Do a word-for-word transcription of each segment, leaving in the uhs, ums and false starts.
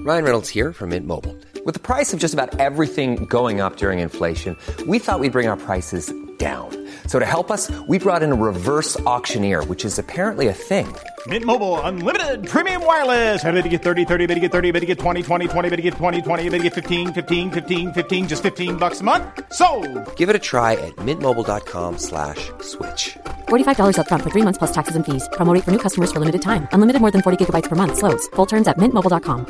Ryan Reynolds here from Mint Mobile. With the price of just about everything going up during inflation, we thought we'd bring our prices down. So to help us, we brought in a reverse auctioneer, which is apparently a thing. Mint Mobile Unlimited Premium Wireless. How to get thirty, thirty, how to get thirty, how to get twenty, twenty, twenty, how to get twenty, twenty, how to get fifteen, fifteen, fifteen, fifteen, just fifteen bucks a month? Sold! Give it a try at mintmobile.com slash switch. forty-five dollars up front for three months plus taxes and fees. Promo rate for new customers for limited time. Unlimited more than forty gigabytes per month. Slows full terms at mint mobile dot com.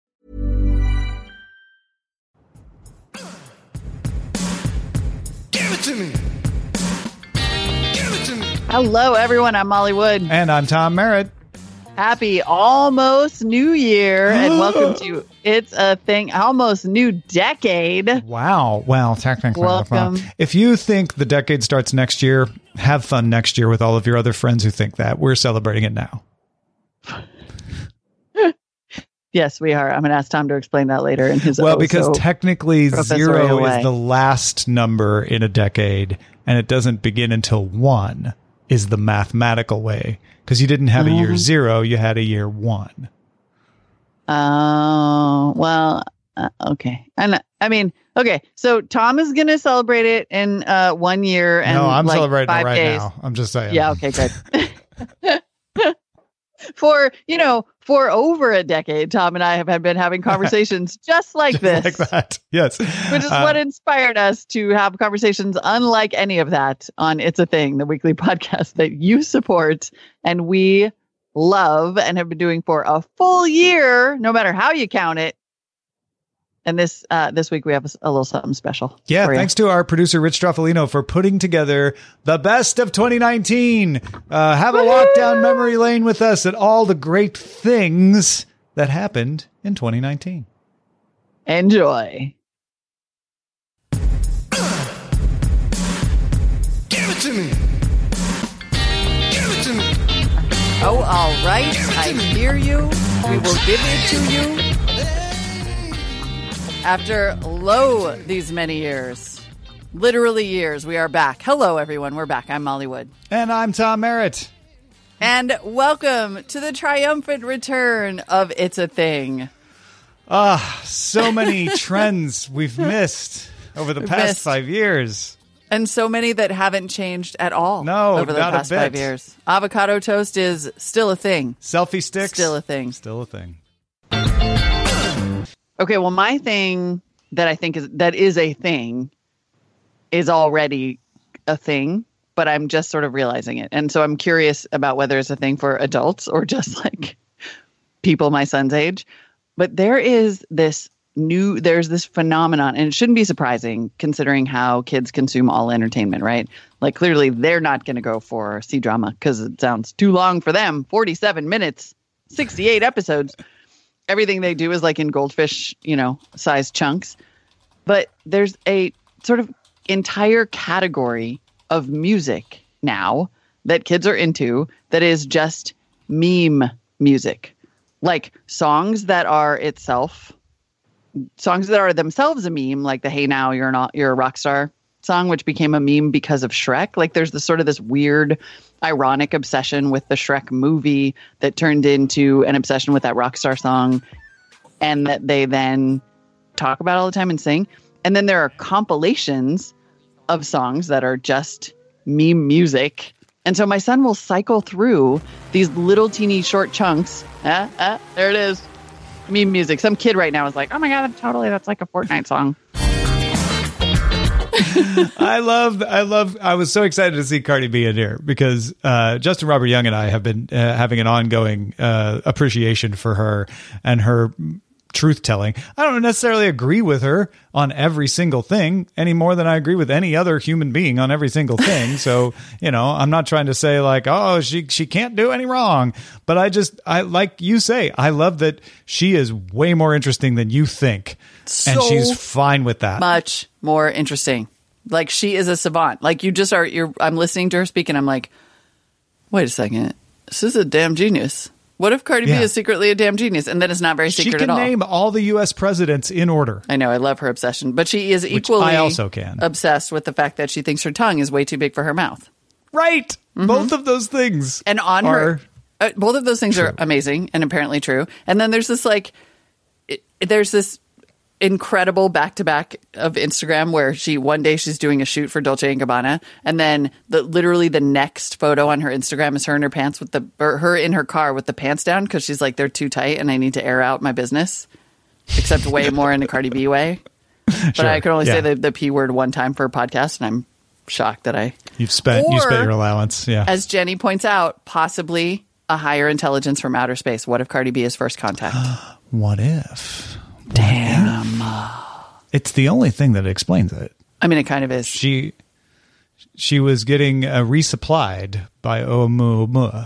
Give it to me. Give it to me. Hello, everyone. I'm Molly Wood. And I'm Tom Merritt. Happy almost New Year, and welcome to It's a Thing, almost new decade. Wow. Well, technically. Welcome. Well, if you think the decade starts next year, have fun next year with all of your other friends who think that. We're celebrating it now. Yes, we are. I'm going to ask Tom to explain that later in his Well, oh, because so technically zero way. is the last number in a decade, and it doesn't begin until one is the mathematical way. Because you didn't have Mm-hmm. a year zero, you had a year one. Oh, uh, well, uh, okay. And I mean, okay. So Tom is going to celebrate it in uh, one year and No, I'm like celebrating five it right days. now. I'm just saying. Yeah. Okay. Good. For, you know, for over a decade, Tom and I have had been having conversations just like Just this. like that. Yes. Which is Uh, what inspired us to have conversations unlike any of that on It's a Thing, the weekly podcast that you support and we love and have been doing for a full year, no matter how you count it. And this uh, this week we have a, a little something special. Yeah, for you. thanks to our producer, Rich Stroffolino, for putting together the best of twenty nineteen. Uh, have a walk down memory lane with us at all the great things that happened in twenty nineteen. Enjoy. Give it to me. Give it to me. Oh, all right. I hear you. We will give it to you. After lo these many years, literally years, we are back. Hello, everyone. We're back. I'm Molly Wood. And I'm Tom Merritt. And welcome to the triumphant return of It's a Thing. Ah, so many trends we've missed over the We've past missed. five years. And so many that haven't changed at all No, over the not a past five bit. years. Avocado toast is still a thing. Selfie sticks. Still a thing. Still a thing. Okay, well, my thing that I think is that is a thing is already a thing, but I'm just sort of realizing it. And so I'm curious about whether it's a thing for adults or just like people my son's age. But there is this new, there's this phenomenon, and it shouldn't be surprising considering how kids consume all entertainment, right? Like clearly they're not going to go for C-drama because it sounds too long for them. forty-seven minutes, sixty-eight episodes. Everything they do is like in goldfish, you know, size chunks. But there's a sort of entire category of music now that kids are into that is just meme music. Like songs that are itself, songs that are themselves a meme, like the Hey Now You're Not You're a Rock Star song, which became a meme because of Shrek. Like there's this sort of this weird ironic obsession with the Shrek movie that turned into an obsession with that Rockstar song, and that they then talk about all the time and sing. And then there are compilations of songs that are just meme music. And so my son will cycle through these little teeny short chunks. Ah, ah, there it is. Meme music. Some kid right now is like, oh my God, totally. That's like a Fortnite song. I love, I love, I was so excited to see Cardi B in here because uh, Justin Robert Young and I have been uh, having an ongoing uh, appreciation for her and her truth telling. I don't necessarily agree with her on every single thing any more than I agree with any other human being on every single thing. So, you know, I'm not trying to say like, oh, she, she can't do any wrong, but I just, I like you say, I love that she is way more interesting than you think. So and she's fine with that. Much more interesting. Like she is a savant. Like you just are, you're, I'm listening to her speak and I'm like, wait a second. This is a damn genius. What if Cardi Yeah. B is secretly a damn genius? And then it's not very She secret can at all. name all the U S presidents in order. I know. I love her obsession. But she is equally I also can. obsessed with the fact that she thinks her tongue is way too big for her mouth. Right. Mm-hmm. Both of those things. And on are her, uh, both of those things true. are amazing and apparently true. And then there's this like, it, there's this incredible back-to-back of Instagram where she one day she's doing a shoot for Dolce and Gabbana, and then the literally the next photo on her Instagram is her in her pants with the or her in her car with the pants down because she's like, they're too tight and I need to air out my business, except way more in a Cardi B way. But Sure, I can only yeah. say the, the P word one time for a podcast, and I'm shocked that I You've spent you Or, spent your allowance. Yeah. as Jenny points out, possibly a higher intelligence from outer space. What if Cardi B is first contact? What if? Damn. It's the only thing that explains it. I mean, it kind of is. She she was getting uh, resupplied by Oumuamua.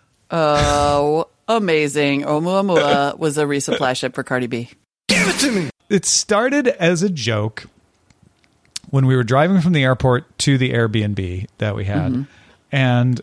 Oh, amazing. Oumuamua was a resupply ship for Cardi B. Give it to me. It started as a joke when we were driving from the airport to the Airbnb that we had. Mm-hmm. And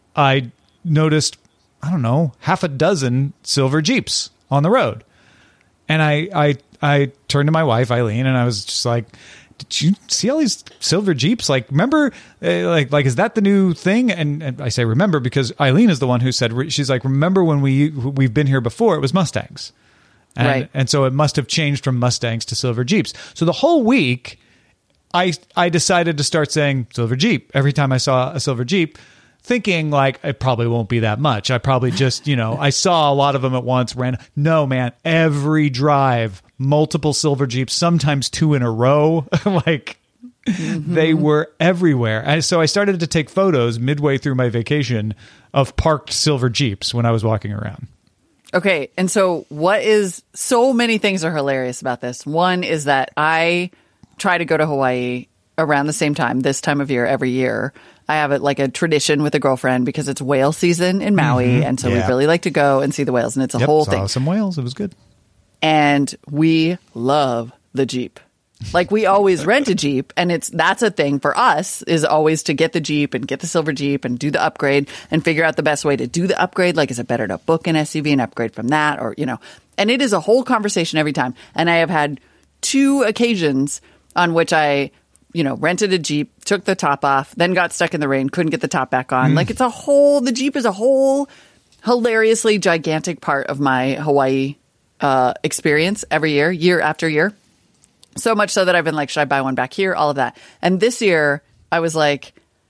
I noticed, I don't know, half a dozen silver Jeeps on the road. And I, I, I turned to my wife, Eileen, and I was just like, did you see all these silver Jeeps? Like, remember, uh, like, like, is that the new thing? And, and I say, remember, because Eileen is the one who said, she's like, remember when we, we've been here before, it was Mustangs. And, Right. and so it must have changed from Mustangs to silver Jeeps. So the whole week, I, I decided to start saying silver Jeep every time I saw a silver Jeep, thinking like it probably won't be that much. I probably just, you know, I saw a lot of them at once, ran. No, man, every drive, multiple silver Jeeps, sometimes two in a row. Like mm-hmm. They were everywhere. And so I started to take photos midway through my vacation of parked silver Jeeps when I was walking around. Okay. And so what is so many things are hilarious about this. One is that I try to go to Hawaii around the same time, this time of year, every year. I have it like a tradition with a girlfriend because it's whale season in Maui. Mm-hmm. And so Yeah. we really like to go and see the whales. And it's a Yep, whole saw thing. some whales. It was good. And we love the Jeep. Like we always rent a Jeep, and it's that's a thing for us is always to get the Jeep and get the silver Jeep and do the upgrade and figure out the best way to do the upgrade. Like, is it better to book an S U V and upgrade from that, or you know? And it is a whole conversation every time. And I have had two occasions on which I, you know, rented a Jeep, took the top off, then got stuck in the rain, couldn't get the top back on. Mm. Like it's a whole. The Jeep is a whole hilariously gigantic part of my Hawaii uh, experience every year, year after year. So much so that I've been like, should I buy one back here? All of that. And this year I was like,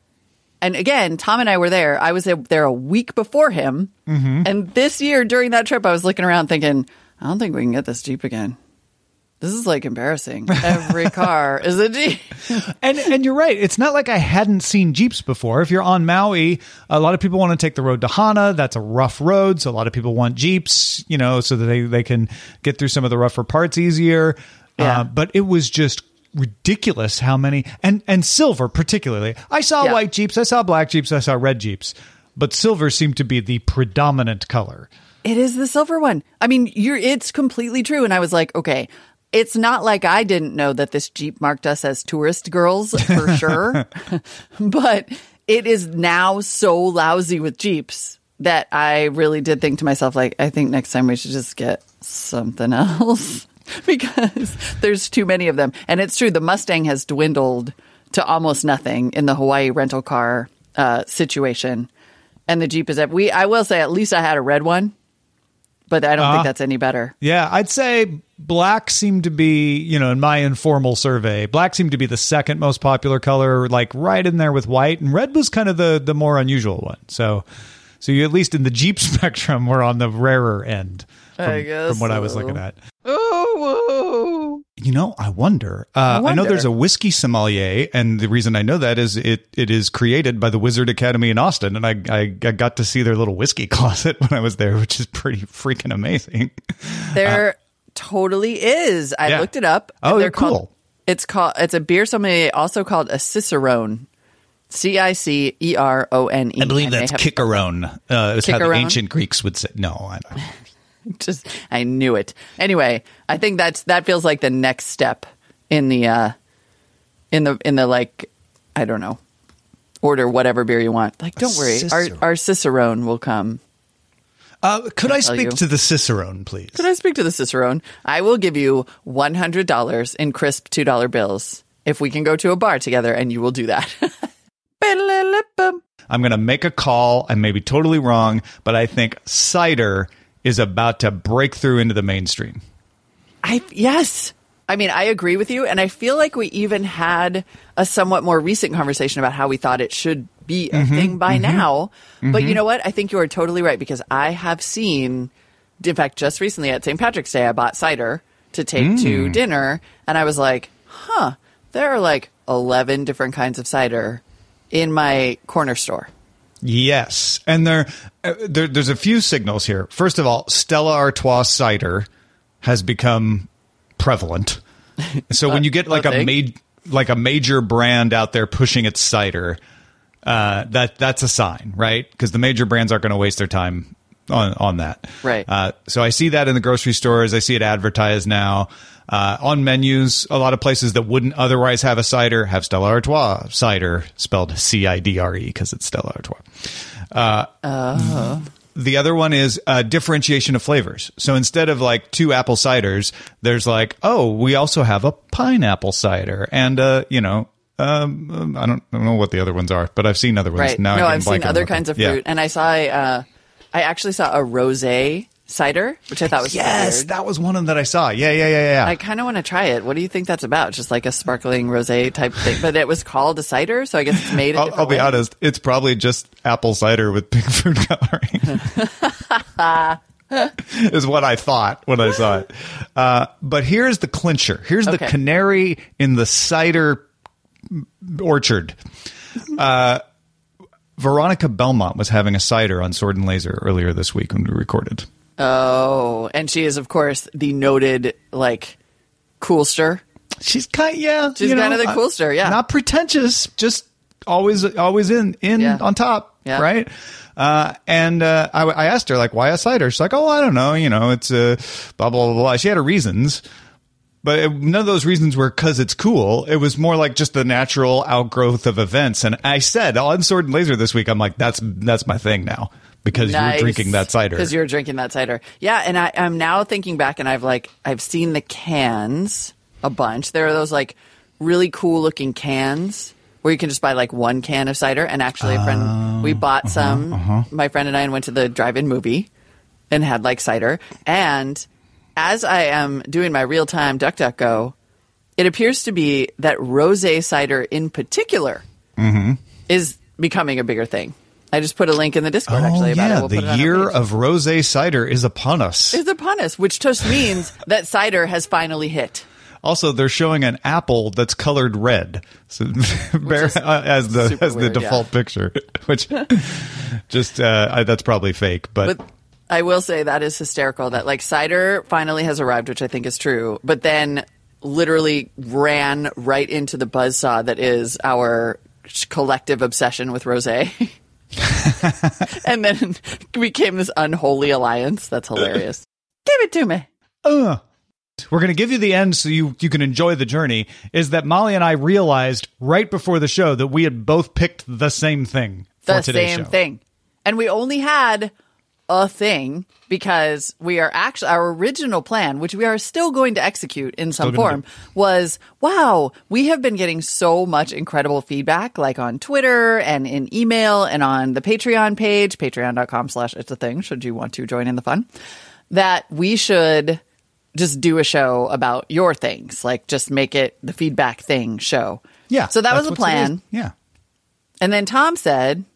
and again, Tom and I were there. I was there a week before him. Mm-hmm. And this year during that trip, I was looking around thinking, I don't think we can get this Jeep again. This is like embarrassing. Every car is a Jeep. And and you're right. It's not like I hadn't seen Jeeps before. If you're on Maui, a lot of people want to take the road to Hana. That's a rough road. So a lot of people want Jeeps, you know, so that they, they can get through some of the rougher parts easier. Yeah. Uh, but it was just ridiculous how many, and, and silver particularly. I saw Yeah. white Jeeps, I saw black Jeeps, I saw red Jeeps, but silver seemed to be the predominant color. It is the silver one. I mean, you're it's completely true. And I was like, okay, it's not like I didn't know that this Jeep marked us as tourist girls for sure. But it is now so lousy with Jeeps that I really did think to myself, like, I think next time we should just get something else. Because there's too many of them. And it's true, the Mustang has dwindled to almost nothing in the Hawaii rental car uh, situation. And the Jeep is – we. I will say at least I had a red one, but I don't uh, think that's any better. Yeah, I'd say black seemed to be, you know, in my informal survey, black seemed to be the second most popular color, like right in there with white. And red was kind of the, the more unusual one. So, so you at least in the Jeep spectrum were on the rarer end. From, I guess from what so. I was looking at. Oh, whoa. You know, I wonder. Uh, I wonder. I know there's a whiskey sommelier, and the reason I know that is it it is created by the Wizard Academy in Austin, and I, I, I got to see their little whiskey closet when I was there, which is pretty freaking amazing. There uh, totally is. I yeah. looked it up. Oh, they're cool. Called, it's called. It's a beer sommelier, also called a Cicerone. C I C E R O N E. I believe that's Cicerone. Uh, is how the ancient Greeks would say. No, I don't. Just, I knew it. Anyway, I think that's that feels like the next step in the, uh, in the in the like, I don't know, order whatever beer you want. Like, don't worry, our our Cicerone will come. Uh, could I speak you. to the Cicerone, please? Could I speak to the Cicerone? I will give you one hundred dollars in crisp two dollar bills if we can go to a bar together, and you will do that. I'm going to make a call. I may be totally wrong, but I think cider is about to break through into the mainstream. I I yes. I mean, I agree with you. And I feel like we even had a somewhat more recent conversation about how we thought it should be a mm-hmm, thing by mm-hmm, now. Mm-hmm. But you know what? I think you are totally right, because I have seen, in fact, just recently at Saint Patrick's Day, I bought cider to take mm. to dinner. And I was like, huh, there are like eleven different kinds of cider in my corner store. Yes. And there, uh, there there's a few signals here. First of all, Stella Artois cider has become prevalent. So when you get like a ma- like a major brand out there pushing its cider, uh, that that's a sign, right? Because the major brands aren't going to waste their time on on that. Right. Uh, so I see that in the grocery stores. I see it advertised now. Uh, on menus, a lot of places that wouldn't otherwise have a cider have Stella Artois cider, spelled C I D R E, because it's Stella Artois. Uh, oh. The other one is uh, differentiation of flavors. So instead of like two apple ciders, there's like, oh, we also have a pineapple cider. And, uh, you know, um, I, don't, I don't know what the other ones are, but I've seen other ones. Right. Now no, I I've seen other kinds of fruit. Yeah. And I saw, uh, I actually saw a rosé cider, which I thought was yes, weird. That was one of them that I saw. Yeah, yeah, yeah, yeah. I kind of want to try it. What do you think that's about? Just like a sparkling rosé type thing, but it was called a cider, so I guess it's made. A I'll, I'll be way. honest; it's probably just apple cider with pink food coloring. Is what I thought when I saw it. Uh, but here's the clincher. Here's the okay. canary in the cider orchard. Uh, Veronica Belmont was having a cider on Sword and Laser earlier this week when we recorded. Oh, and she is, of course, the noted, like, coolster. She's kind, yeah. She's you know, kind of the coolster, yeah. Not pretentious, just always, always in, in yeah. on top, yeah. right? Uh, and uh, I, I asked her, like, why a cider? She's like, oh, I don't know, you know, it's uh, blah, blah, blah, blah. She had her reasons. But it, none of those reasons were because it's cool. It was more like just the natural outgrowth of events. And I said on Sword and Laser this week, I'm like, that's that's my thing now, because nice. you're drinking that cider. Because you're drinking that cider. Yeah, and I, I'm now thinking back, and I've like I've seen the cans a bunch. There are those like really cool looking cans where you can just buy like one can of cider. And actually, a friend uh, we bought uh-huh, some. Uh-huh. My friend and I went to the drive-in movie and had like cider. And as I am doing my real-time DuckDuckGo, it appears to be that rosé cider in particular mm-hmm. is becoming a bigger thing. I just put a link in the Discord, oh, actually, about yeah, it. We'll the put it year of rosé cider is upon us. It's upon us, which just means that cider has finally hit. Also, they're showing an apple that's colored red, so bear, uh, as the as the weird, default yeah. picture, which just uh, I, that's probably fake, but. but I will say that is hysterical that like cider finally has arrived, which I think is true, but then literally ran right into the buzzsaw that is our collective obsession with rosé. And then became this unholy alliance. That's hilarious. Give it to me. Uh, we're going to give you the end so you, you can enjoy the journey, is that Molly and I realized right before the show that we had both picked the same thing for the today's same show. thing. And we only had a thing because we are actually, our original plan, which we are still going to execute in some form, was, wow, we have been getting so much incredible feedback, like on Twitter and in email and on the Patreon page, patreon.com slash it's a thing, should you want to join in the fun, that we should just do a show about your things, like just make it the feedback thing show. Yeah. So that was the what plan. Yeah. And then Tom said,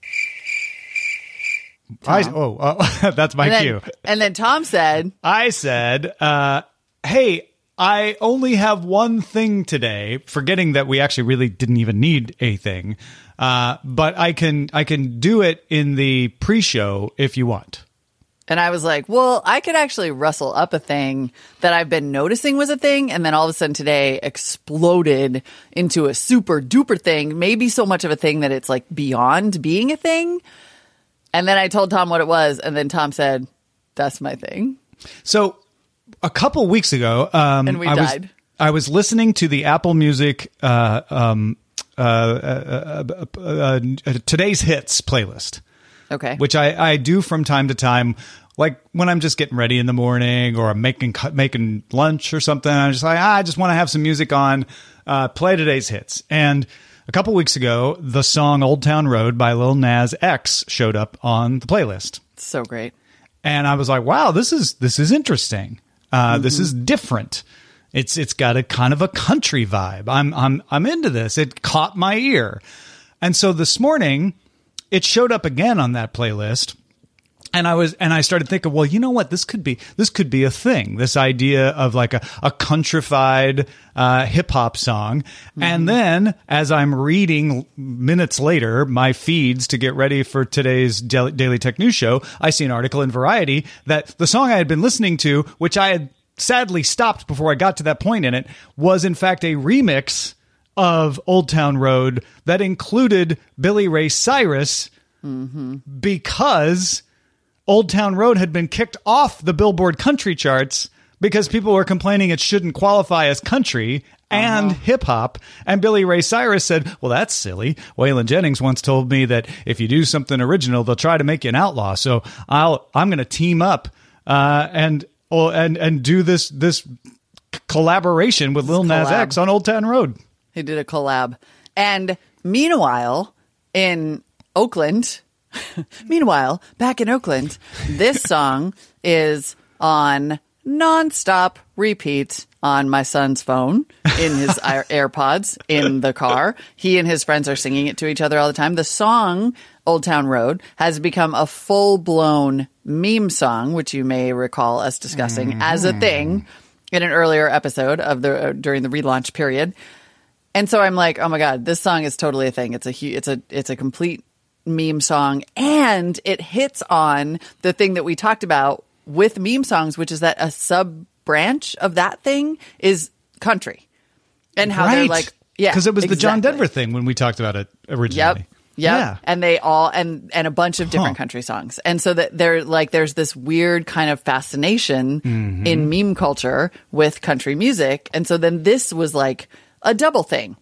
I, oh, uh, that's my and then, cue. And then Tom said, I said, uh, hey, I only have one thing today, forgetting that we actually really didn't even need a thing. Uh, but I can I can do it in the pre-show if you want. and I was like, well, I could actually rustle up a thing that I've been noticing was a thing, and then all of a sudden today exploded into a super duper thing, maybe so much of a thing that it's like beyond being a thing. And then I told Tom what it was, and then Tom said, that's my thing. So a couple weeks ago, um, and we I died. Was, I was listening to the Apple Music uh, um, uh, uh, uh, uh, uh, Today's Hits playlist. Okay. Which I, I do from time to time, like when I'm just getting ready in the morning or I'm making making lunch or something. I'm just like, ah, I just want to have some music on, uh, play today's hits. And a couple weeks ago, the song Old Town Road by Lil Nas X showed up on the playlist. So great. And I was like, wow, this is this is interesting. Uh, Mm-hmm. This is different. It's it's got a kind of a country vibe. I'm I'm I'm into this. It caught my ear. And so this morning it showed up again on that playlist. And I was, and I started thinking, well, you know what? This could be, this could be a thing. This idea of like a, a countrified, uh, hip hop song. Mm-hmm. And then as I'm reading minutes later, my feeds to get ready for today's Daily, Daily Tech News show, I see an article in Variety that the song I had been listening to, which I had sadly stopped before I got to that point in it, was in fact a remix of Old Town Road that included Billy Ray Cyrus mm-hmm. because Old Town Road had been kicked off the Billboard country charts because people were complaining it shouldn't qualify as country and uh-huh. hip hop. And Billy Ray Cyrus said, well, that's silly. Waylon Jennings once told me that if you do something original, they'll try to make you an outlaw. So I'll, I'm going to team up, uh, and, well, and, and do this, this collaboration with Lil Nas X on Old Town Road. He did a collab. And meanwhile, in Oakland, Meanwhile, back in Oakland, this song is on nonstop repeat on my son's phone, in his AirPods, in the car. He and his friends are singing it to each other all the time. The song, Old Town Road, has become a full-blown meme song, which you may recall us discussing mm-hmm. as a thing in an earlier episode of the uh, during the relaunch period. And so I'm like, oh my God, this song is totally a thing. It's a hu- it's a it's a complete meme song, and it hits on the thing that we talked about with meme songs, which is that a sub branch of that thing is country, and how right. they're like, yeah, because it was exactly. the John Denver thing when we talked about it originally. Yep. Yep. Yeah, and they all and and a bunch of different huh. country songs, and so that they're like, there's this weird kind of fascination mm-hmm. in meme culture with country music, and so then this was like a double thing.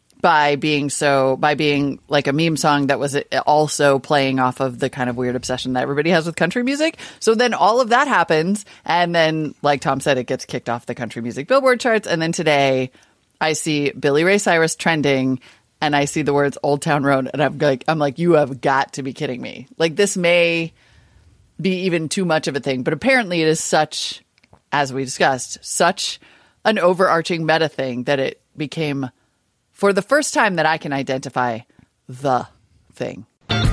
By being so, by being like a meme song that was also playing off of the kind of weird obsession that everybody has with country music. So then all of that happens. And then, like Tom said, it gets kicked off the country music Billboard charts. And then today I see Billy Ray Cyrus trending and I see the words Old Town Road. And I'm like, I'm like, you have got to be kidding me. Like, this may be even too much of a thing, but apparently it is such, as we discussed, such an overarching meta thing that it became, for the first time that I can identify, the thing.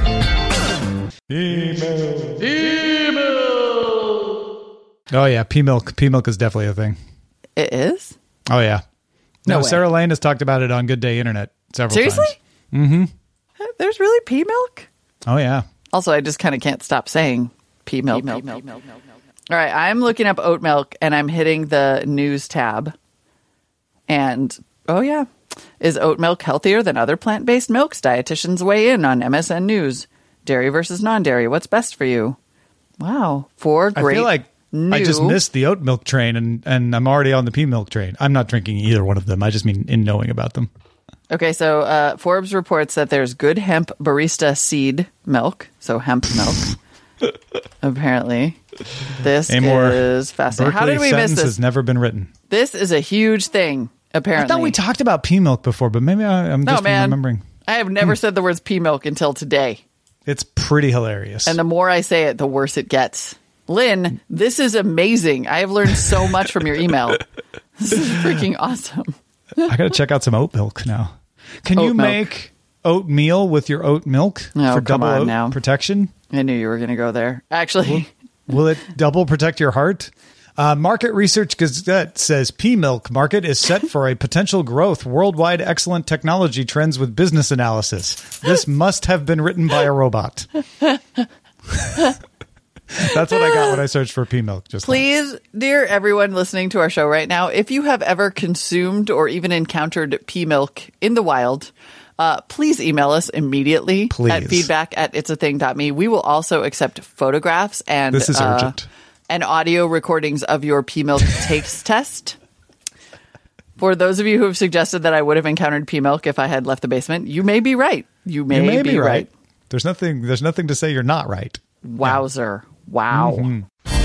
Email. Email. Oh, yeah. P-Milk. P-Milk is definitely a thing. It is? Oh, yeah. No, No Sarah Lane has talked about it on Good Day Internet several Seriously? times. Mm-hmm. There's really P-Milk? Oh, yeah. Also, I just kind of can't stop saying P-Milk. P-Milk. P-Milk. P-Milk. All right. I'm looking up oat milk, and I'm hitting the news tab. And, oh, yeah. Is oat milk healthier than other plant-based milks? Dietitians weigh in on M S N News. Dairy versus non-dairy. What's best for you? Wow. Four great I feel like new... I just missed the oat milk train, and, and I'm already on the pea milk train. I'm not drinking either one of them. I just mean in knowing about them. Okay, so uh, Forbes reports that there's good hemp barista seed milk, so hemp milk. Apparently, this A more is fascinating. How Berkeley did we miss sentence this? has never been written. This is a huge thing. Apparently, I thought we talked about pea milk before, but maybe I, I'm no, just man. remembering. I have never said the words pea milk until today. It's pretty hilarious. And the more I say it, the worse it gets. Lynn, this is amazing. I have learned so much from your email. This is freaking awesome. I got to check out some oat milk now. Can Oat you milk. make oatmeal with your oat milk No, for come double on oat now. protection? I knew you were going to go there. Actually, Will it double protect your heart? Uh, Market Research Gazette says pea milk market is set for a potential growth. Worldwide excellent technology trends with business analysis. This must have been written by a robot. That's what I got when I searched for pea milk. Just please, dear everyone listening to our show right now, if you have ever consumed or even encountered pea milk in the wild, uh, please email us immediately Please. at feedback at itsathing.me. We will also accept photographs and This is uh, urgent. and audio recordings of your pea milk taste test. For those of you who have suggested that I would have encountered pea milk if I had left the basement, you may be right. You may, You may be, be right. right. There's nothing. There's nothing to say you're not right. Wowzer. Wow. Mm-hmm.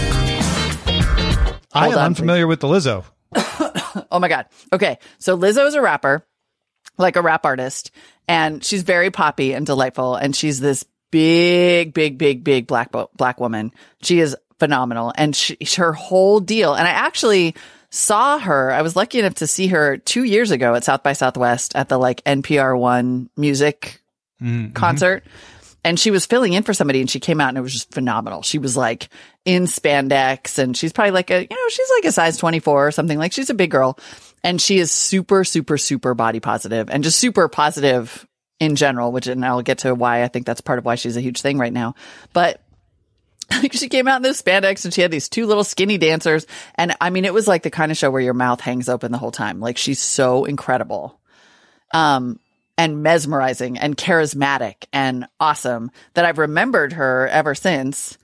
I Hold am on, unfamiliar with the Lizzo. Oh my God. Okay. So Lizzo is a rapper, like a rap artist, and she's very poppy and delightful. And she's this big, big, big, big black, bo- black woman. She is phenomenal. And she, her whole deal. And I actually saw her. I was lucky enough to see her two years ago at South by Southwest at the like N P R one music mm-hmm. concert. And she was filling in for somebody and she came out and it was just phenomenal. She was like in spandex and she's probably like a, you know, she's like a size twenty-four or something. Like she's a big girl and she is super, super, super body positive and just super positive in general, which, and I'll get to why I think that's part of why she's a huge thing right now. But she came out in this spandex and she had these two little skinny dancers. And I mean, it was like the kind of show where your mouth hangs open the whole time. Like she's so incredible. Um, and mesmerizing and charismatic and awesome that I've remembered her ever since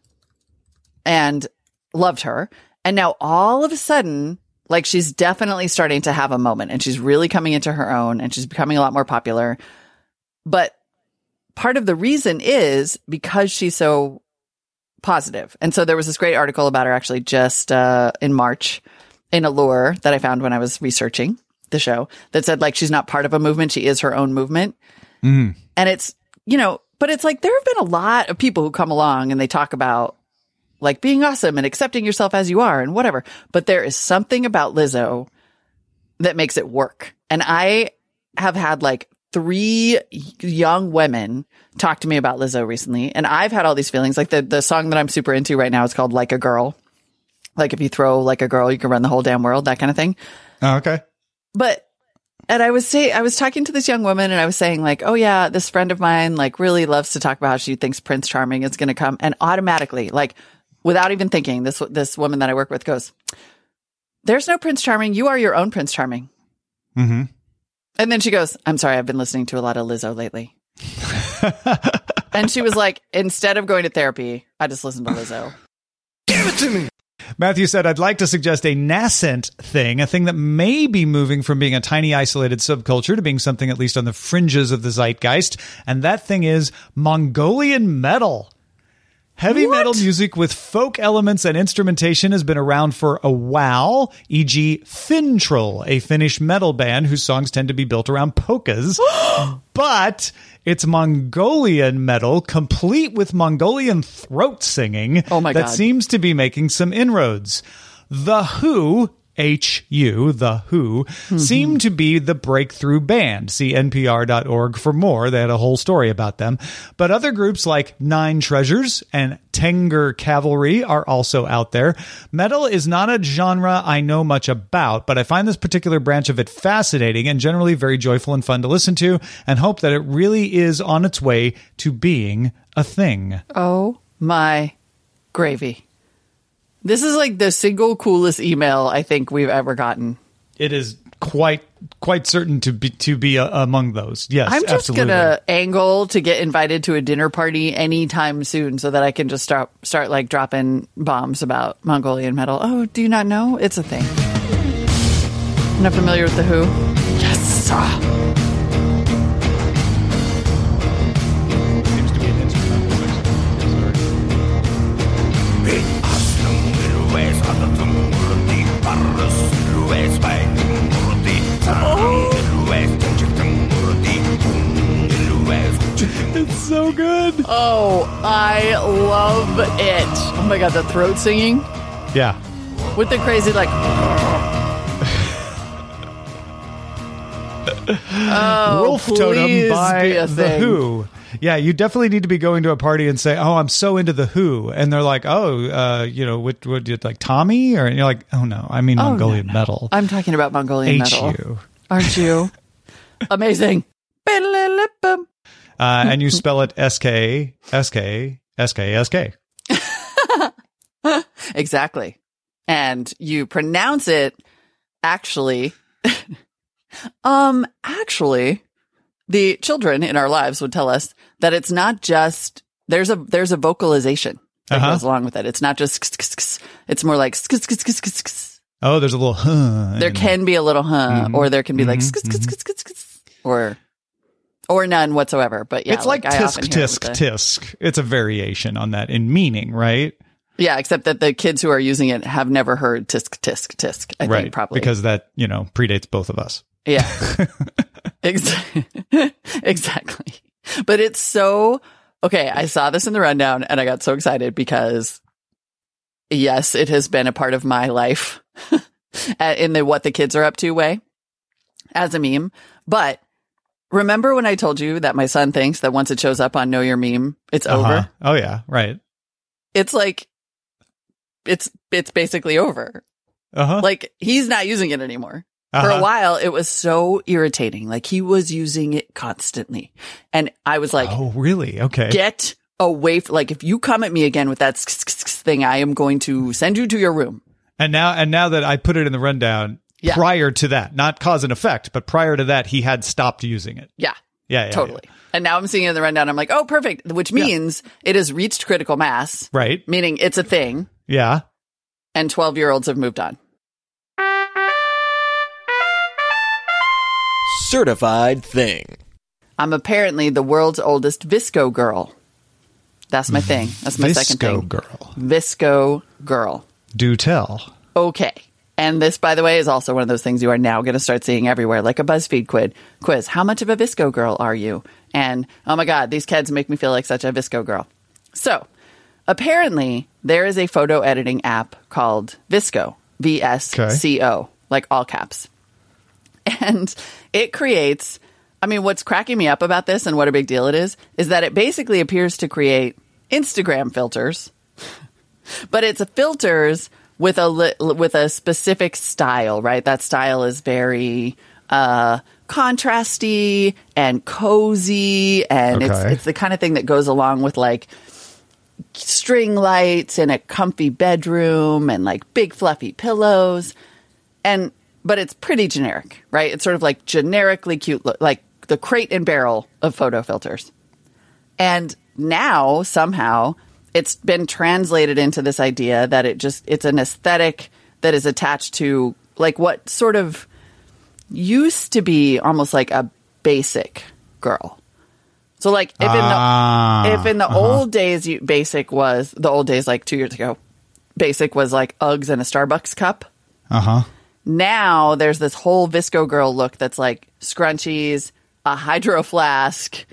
and loved her. And now all of a sudden, like she's definitely starting to have a moment and she's really coming into her own and she's becoming a lot more popular. But part of the reason is because she's so positive. And so there was this great article about her actually just uh, in March in Allure that I found when I was researching the show that said like she's not part of a movement, she is her own movement. Mm. And it's, you know, but it's like there have been a lot of people who come along and they talk about like being awesome and accepting yourself as you are and whatever. But there is something about Lizzo that makes it work. And I have had like three young women talk to me about Lizzo recently. And I've had all these feelings. Like the, the song that I'm super into right now is called Like a Girl. Like if you throw like a girl, you can run the whole damn world, that kind of thing. Oh, okay. But, and I was say, I was talking to this young woman and I was saying like, oh yeah, this friend of mine like really loves to talk about how she thinks Prince Charming is going to come. And automatically, like without even thinking, this, this woman that I work with goes, there's no Prince Charming. You are your own Prince Charming. Mm-hmm. And then she goes, I'm sorry, I've been listening to a lot of Lizzo lately. And she was like, instead of going to therapy, I just listened to Lizzo. Give it to me. Matthew said, I'd like to suggest a nascent thing, a thing that may be moving from being a tiny isolated subculture to being something at least on the fringes of the zeitgeist. And that thing is Mongolian metal. Heavy what? metal music with folk elements and instrumentation has been around for a while, for example. Fintroll, a Finnish metal band whose songs tend to be built around polkas. But it's Mongolian metal, complete with Mongolian throat singing, oh my that God. seems to be making some inroads. The Who, H U, The Who, mm-hmm. seem to be the breakthrough band. See N P R dot org for more. They had a whole story about them. But other groups like Nine Treasures and Tenger Cavalry are also out there. Metal is not a genre I know much about, but I find this particular branch of it fascinating and generally very joyful and fun to listen to, and hope that it really is on its way to being a thing. Oh my gravy. This is like the single coolest email I think we've ever gotten. It is quite quite certain to be to be a, among those. Yes, I'm just absolutely. gonna angle to get invited to a dinner party anytime soon, so that I can just start start like dropping bombs about Mongolian metal. Oh, do you not know? It's a thing. I'm not familiar with the Who. Yes. Seems to be an instrumental mix. It's so good. Oh, I love it. Oh my God, the throat singing. Yeah. With the crazy like. Oh, Wolf Totem by The thing. Who. Yeah, you definitely need to be going to a party and say, "Oh, I'm so into The Who," and they're like, "Oh, uh, you know, what, what, like Tommy?" Or and you're like, "Oh no, I mean oh, Mongolian no, no. metal." I'm talking about Mongolian H U. metal. Aren't you? Amazing. Uh, and you spell it S K S K S K S K. Exactly. And you pronounce it actually. um, actually. The children in our lives would tell us that it's not just there's a there's a vocalization that uh-huh. goes along with it. It's not just it's more like oh, there's a little huh. There can be a little huh, mm-hmm. or there can be like mm-hmm. or or none whatsoever. But yeah, it's like, like tisk tisk tisk. It's a variation on that in meaning, right? Yeah, except that the kids who are using it have never heard tisk tisk tisk. I right, think probably because that you know predates both of us. Yeah. Exactly. But it's so okay. I saw this in the rundown and I got so excited because yes, it has been a part of my life in the what the kids are up to way as a meme. But remember when I told you that my son thinks that once it shows up on Know Your Meme, it's Uh-huh. over? Oh, yeah. Right. It's like, it's it's basically over. Uh-huh. Like, he's not using it anymore. For Uh-huh. a while, it was so irritating. Like, he was using it constantly. And I was like, oh, really? Okay. get away. F- like, if you come at me again with that thing, I am going to send you to your room. And now, and now that I put it in the rundown, Yeah. prior to that, not cause and effect, but prior to that, he had stopped using it. Yeah. Yeah, yeah, Totally. And now I'm seeing it in the rundown. I'm like, oh, perfect. Which means it has reached critical mass. Right. Meaning it's a thing. Yeah. And twelve year olds have moved on. Certified thing. I'm apparently the world's oldest Visco girl. That's my thing. That's my second Visco thing. girl. Visco girl. Do tell. Okay. And this, by the way, is also one of those things you are now going to start seeing everywhere, like a BuzzFeed quiz. Quiz. How much of a Visco girl are you? And, oh my God, these kids make me feel like such a Visco girl. So, apparently, there is a photo editing app called Visco. V S C O. Like all caps. And it creates, I mean, what's cracking me up about this and what a big deal it is, is that it basically appears to create Instagram filters, but it's a filters with a li- with a specific style, right? That style is very uh, contrasty and cozy, and Okay. it's it's the kind of thing that goes along with like string lights in a comfy bedroom and like big fluffy pillows, and but it's pretty generic, right? It's sort of like generically cute, look, like the crate and barrel of photo filters. And now somehow it's been translated into this idea that it just, it's an aesthetic that is attached to like what sort of used to be almost like a basic girl. So like if in the, Ah, if in the uh-huh. old days, you, basic was the old days, like two years ago, basic was like Uggs and a Starbucks cup. Uh-huh. Now there's this whole Visco girl look that's like scrunchies, a hydro flask.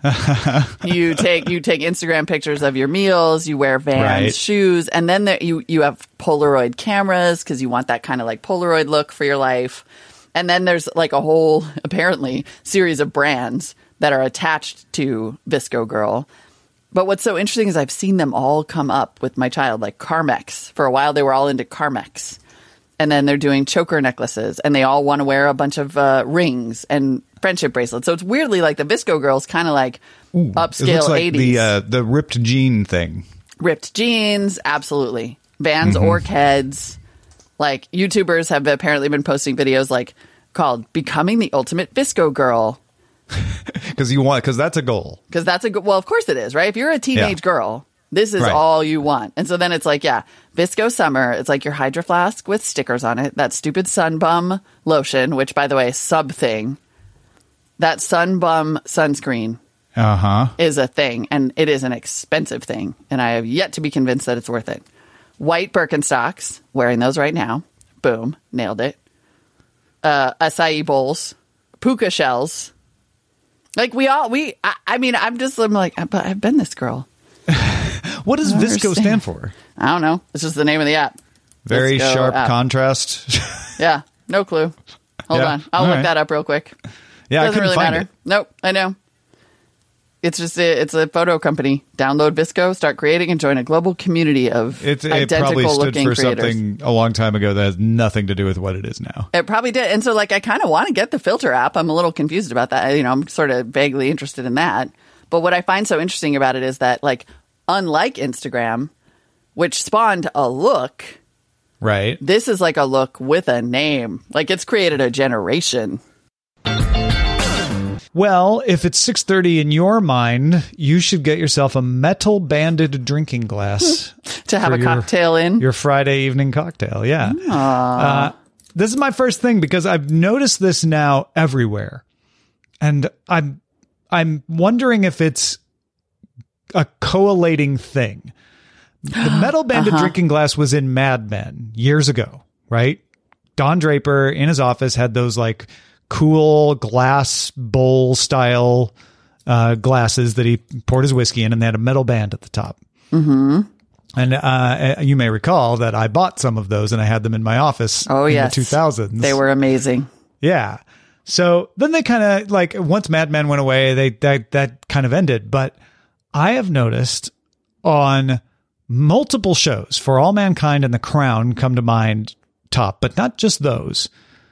you take you take Instagram pictures of your meals. You wear Vans Right. shoes, and then there, you you have Polaroid cameras because you want that kind of like Polaroid look for your life. And then there's like a whole apparently series of brands that are attached to Visco girl. But what's so interesting is I've seen them all come up with my child, like Carmex. For a while, they were all into Carmex. And then they're doing choker necklaces, and they all want to wear a bunch of uh, rings and friendship bracelets. So it's weirdly like the Visco girl's kind of like It upscale looks like eighties. the uh, the ripped jean thing. Ripped jeans, absolutely. Vans Mm-hmm. or Keds. Like, YouTubers have apparently been posting videos like called Becoming the Ultimate Visco Girl. Because you want, because that's a goal. Because that's a good, well, of course it is, right? If you're a teenage Yeah. girl, this is Right. all you want. And so then it's like, yeah, Visco Summer. It's like your Hydro Flask with stickers on it. That stupid Sun Bum lotion, which, by the way, sub thing. That Sun Bum sunscreen Uh huh. is a thing, and it is an expensive thing. And I have yet to be convinced that it's worth it. White Birkenstocks, wearing those right now. Boom, nailed it. Uh, acai bowls, puka shells. Like we all, we, I, I mean, I'm just, I'm like, but I've been this girl. What does I don't Visco understand. stand for? I don't know. It's just the name of the app. Very Visco sharp app. contrast. Yeah, no clue. Hold Yeah, on. I'll all look right. that up real quick. Yeah, I Doesn't couldn't really find matter. it. Nope, I know. It's just a, it's a photo company. Download Visco, start creating, and join a global community of It, it identical probably stood looking for creators. something a long time ago that has nothing to do with what it is now. It probably did. And so, like, I kind of want to get the filter app. I'm a little confused about that. You know, I'm sort of vaguely interested in that. But what I find so interesting about it is that, like, unlike Instagram, which spawned a look, Right. this is like a look with a name. Like, it's created a generation. Well, if it's six thirty in your mind, you should get yourself a metal banded drinking glass To have for a your- cocktail in. Your Friday evening cocktail, yeah. Uh, this is my first thing because I've noticed this now everywhere, and I'm I'm wondering if it's a collating thing. The metal banded Uh-huh. drinking glass was in Mad Men years ago, right? Don Draper in his office had those like cool glass bowl style uh, glasses that he poured his whiskey in, and they had a metal band at the top. Mm-hmm. And uh, you may recall that I bought some of those and I had them in my office oh, in yes. the two thousands. They were amazing. Yeah. So then they kind of like once Mad Men went away, they that that kind of ended. But I have noticed on multiple shows, For All Mankind and The Crown come to mind top, but not just those.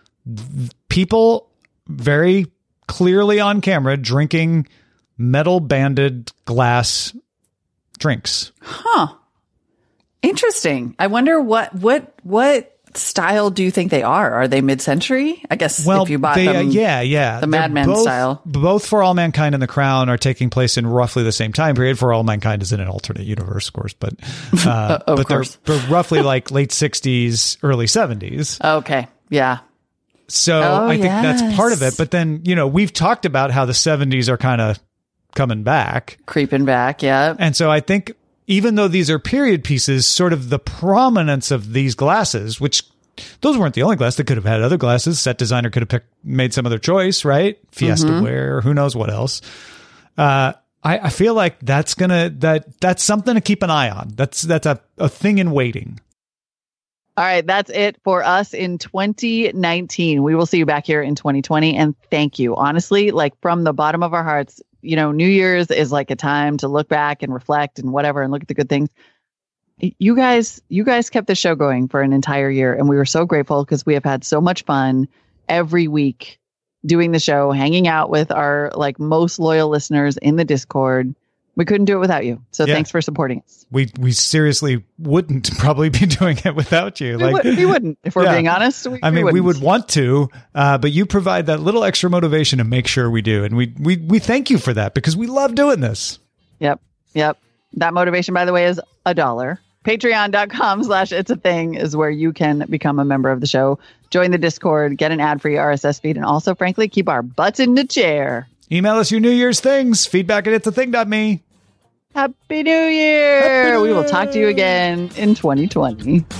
People very clearly on camera drinking metal banded glass drinks. Huh. Interesting. I wonder what what what style do you think they are? Are they mid-century? I guess well, if you bought they, them, uh, yeah, yeah, the Mad Men both, style. Both For All Mankind and The Crown are taking place in roughly the same time period. For All Mankind is in an alternate universe, of course, but uh, of but course. They're, they're roughly like late sixties, early seventies. Okay, yeah. So oh, I think yes. that's part of it. But then, you know, we've talked about how the seventies are kind of coming back. Creeping back, yeah. And so I think even though these are period pieces, sort of the prominence of these glasses, which those weren't the only glass. They could have had other glasses. Set designer could have picked, made some other choice, right? Fiesta Mm-hmm. ware, who knows what else. Uh, I, I feel like that's gonna, that, that's something to keep an eye on. That's, that's a, a thing in waiting. All right, that's it for us in twenty nineteen. We will see you back here in twenty twenty. And thank you. Honestly, like from the bottom of our hearts, you know, New Year's is like a time to look back and reflect and whatever and look at the good things. You guys, you guys kept the show going for an entire year. And we were so grateful because we have had so much fun every week doing the show, hanging out with our like most loyal listeners in the Discord. We couldn't do it without you. So Yeah. thanks for supporting us. We, we seriously wouldn't probably be doing it without you. We, Like would, we wouldn't, if we're Yeah. being honest. We, I mean, we, wouldn't. would want to, uh, but you provide that little extra motivation to make sure we do. And we, we, we thank you for that because we love doing this. Yep. Yep. That motivation, by the way, is a dollar. Patreon.com slash it's a thing is where you can become a member of the show, join the Discord, get an ad-free R S S feed, and also, frankly, keep our butts in the chair. Email us your New Year's things. Feedback at it's a thing dot me. Happy New Year! Happy New we will talk to you again in twenty twenty. Give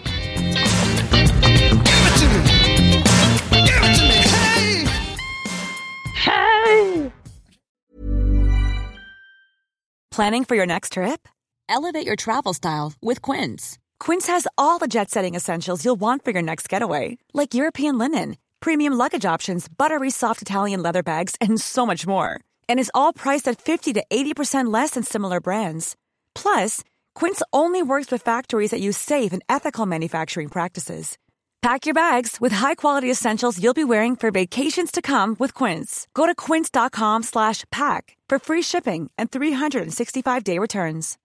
it to me. Give it to me. Hey. Hey! Planning for your next trip? Elevate your travel style with Quince. Quince has all the jet-setting essentials you'll want for your next getaway, like European linen, premium luggage options, buttery soft Italian leather bags, and so much more. And is all priced at fifty to eighty percent less than similar brands. Plus, Quince only works with factories that use safe and ethical manufacturing practices. Pack your bags with high-quality essentials you'll be wearing for vacations to come with Quince. Go to quince.com slash pack for free shipping and three sixty-five day returns.